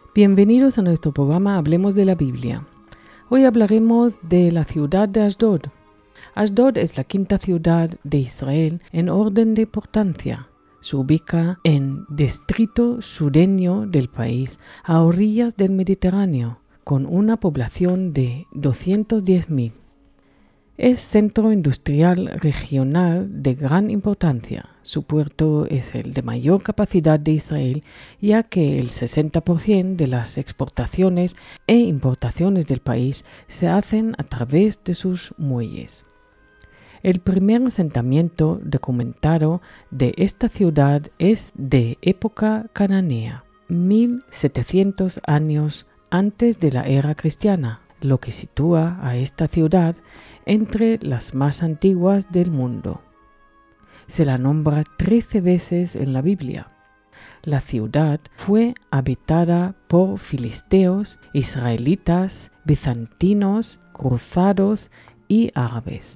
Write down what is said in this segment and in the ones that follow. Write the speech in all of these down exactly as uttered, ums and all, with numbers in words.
Bienvenidos a nuestro programa Hablemos de la Biblia. Hoy hablaremos de la ciudad de Ashdod. Ashdod es la quinta ciudad de Israel en orden de importancia. Se ubica en distrito sureño del país, a orillas del Mediterráneo, con una población de doscientos diez mil. Es centro industrial regional de gran importancia. Su puerto es el de mayor capacidad de Israel, ya que el sesenta por ciento de las exportaciones e importaciones del país se hacen a través de sus muelles. El primer asentamiento documentado de esta ciudad es de época cananea, mil setecientos años antes de la era cristiana, lo que sitúa a esta ciudad entre las más antiguas del mundo. Se la nombra trece veces en la Biblia. La ciudad fue habitada por filisteos, israelitas, bizantinos, cruzados y árabes.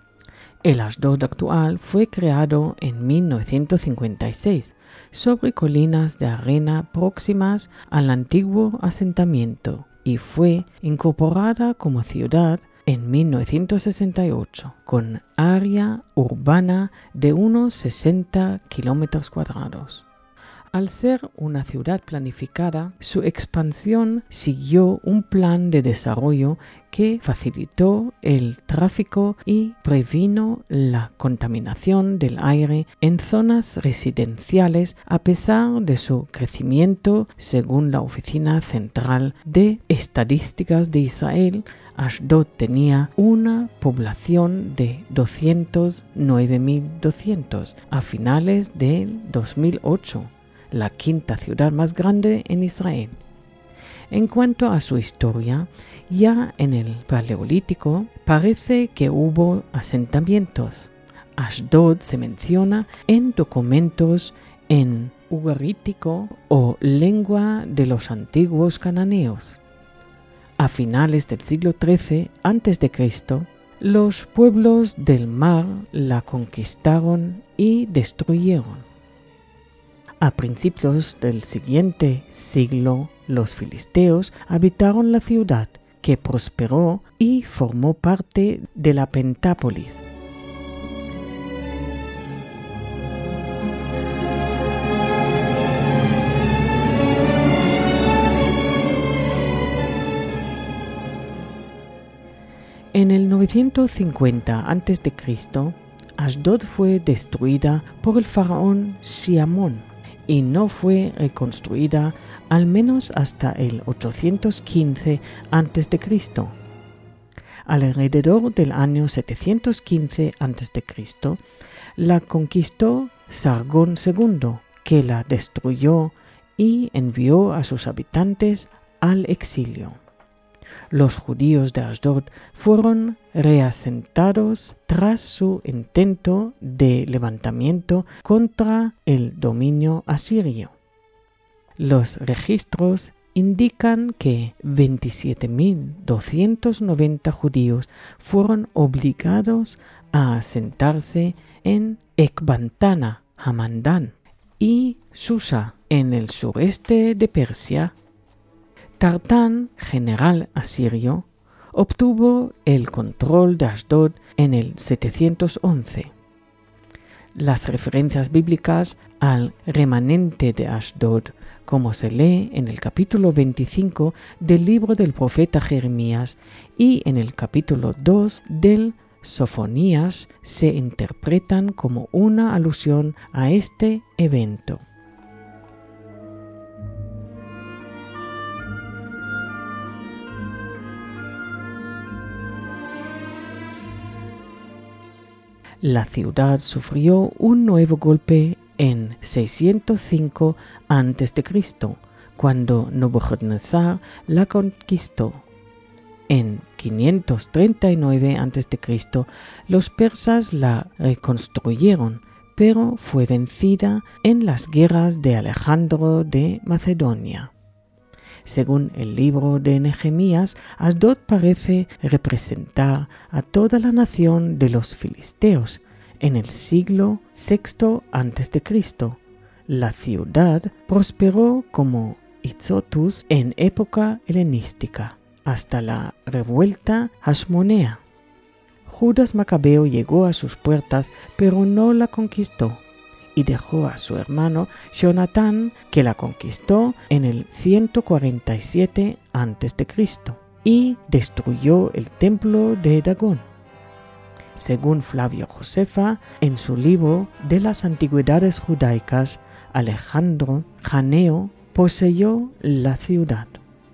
El Ashdod actual fue creado en mil novecientos cincuenta y seis sobre colinas de arena próximas al antiguo asentamiento y fue incorporada como ciudad en mil novecientos sesenta y ocho, con área urbana de unos sesenta kilómetros cuadrados. Al ser una ciudad planificada, su expansión siguió un plan de desarrollo que facilitó el tráfico y previno la contaminación del aire en zonas residenciales a pesar de su crecimiento. Según la Oficina Central de Estadísticas de Israel, Ashdod tenía una población de doscientos nueve mil doscientos a finales del dos mil ocho. La quinta ciudad más grande en Israel. En cuanto a su historia, ya en el Paleolítico parece que hubo asentamientos. Ashdod se menciona en documentos en ugarítico o lengua de los antiguos cananeos. A finales del siglo trece antes de Cristo, los pueblos del mar la conquistaron y destruyeron. A principios del siguiente siglo, los filisteos habitaron la ciudad, que prosperó y formó parte de la Pentápolis. En el novecientos cincuenta antes de Cristo, Ashdod fue destruida por el faraón Siamón y no fue reconstruida al menos hasta el ochocientos quince antes de Cristo. Alrededor del año setecientos quince antes de Cristo, la conquistó Sargón segundo, que la destruyó y envió a sus habitantes al exilio. Los judíos de Ashdod fueron reasentados tras su intento de levantamiento contra el dominio asirio. Los registros indican que veintisiete mil doscientos noventa judíos fueron obligados a asentarse en Ecbatana, Hamandán y Susa, en el sureste de Persia. Tartán, general asirio, obtuvo el control de Ashdod en el setecientos once. Las referencias bíblicas al remanente de Ashdod, como se lee en el capítulo veinticinco del libro del profeta Jeremías y en el capítulo dos del Sofonías, se interpretan como una alusión a este evento. La ciudad sufrió un nuevo golpe en seiscientos cinco antes de Cristo, cuando Nabucodonosor la conquistó. En quinientos treinta y nueve antes de Cristo, los persas la reconstruyeron, pero fue vencida en las guerras de Alejandro de Macedonia. Según el libro de Nehemías, Ashdod parece representar a toda la nación de los filisteos en el siglo sexto antes de Cristo. La ciudad prosperó como Izotus en época helenística, hasta la revuelta hasmonea. Judas Macabeo llegó a sus puertas, pero no la conquistó, y dejó a su hermano Jonatán, que la conquistó en el ciento cuarenta y siete antes de Cristo, y destruyó el templo de Dagón. Según Flavio Josefa, en su libro de las antigüedades judaicas, Alejandro Janeo poseyó la ciudad.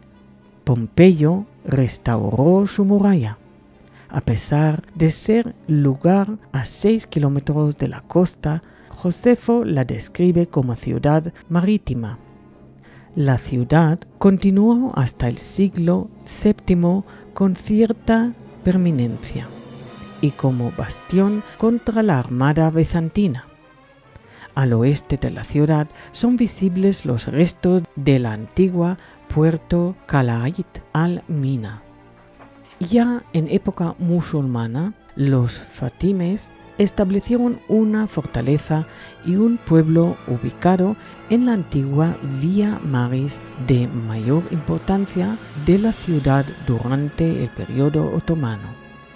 Pompeyo restauró su muralla, a pesar de ser lugar a seis kilómetros de la costa. Josefo la describe como ciudad marítima. La ciudad continuó hasta el siglo séptimo con cierta permanencia y como bastión contra la armada bizantina. Al oeste de la ciudad son visibles los restos de la antigua Puerto Qalayt al-Mina. Ya en época musulmana, los fatimes establecieron una fortaleza y un pueblo ubicado en la antigua Via Maris de mayor importancia de la ciudad durante el periodo otomano.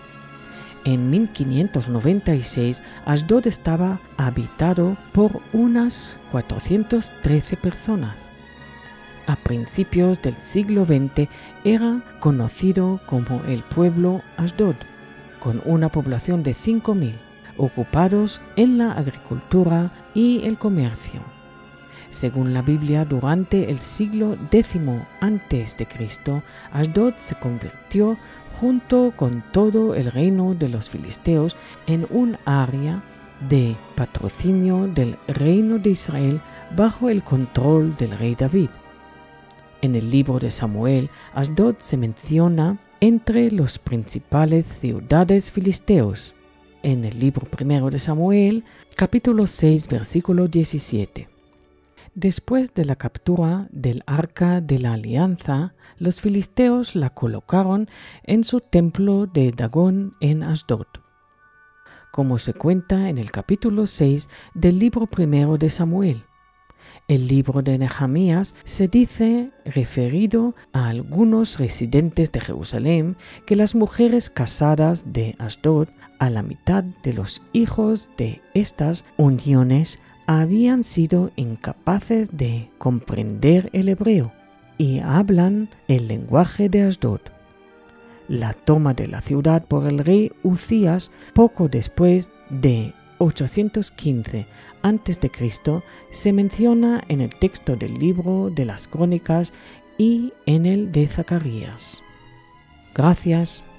En mil quinientos noventa y seis, Asdod estaba habitado por unas cuatrocientas trece personas. A principios del siglo veinte era conocido como el pueblo Asdod, con una población de cinco mil, ocupados en la agricultura y el comercio. Según la Biblia, durante el siglo décimo antes de Cristo, Asdod se convirtió junto con todo el reino de los filisteos en un área de patrocinio del reino de Israel bajo el control del rey David. En el libro de Samuel, Asdod se menciona entre las principales ciudades filisteos. En el libro primero de Samuel, capítulo seis, versículo diecisiete. Después de la captura del Arca de la Alianza, los filisteos la colocaron en su templo de Dagón en Asdod, como se cuenta en el capítulo seis del libro primero de Samuel. El libro de Nehemías se dice, referido a algunos residentes de Jerusalén, que las mujeres casadas de Asdod, a la mitad de los hijos de estas uniones, habían sido incapaces de comprender el hebreo y hablan el lenguaje de Asdod. La toma de la ciudad por el rey Uzías poco después de ochocientos quince antes de Cristo se menciona en el texto del libro de las Crónicas y en el de Zacarías. Gracias.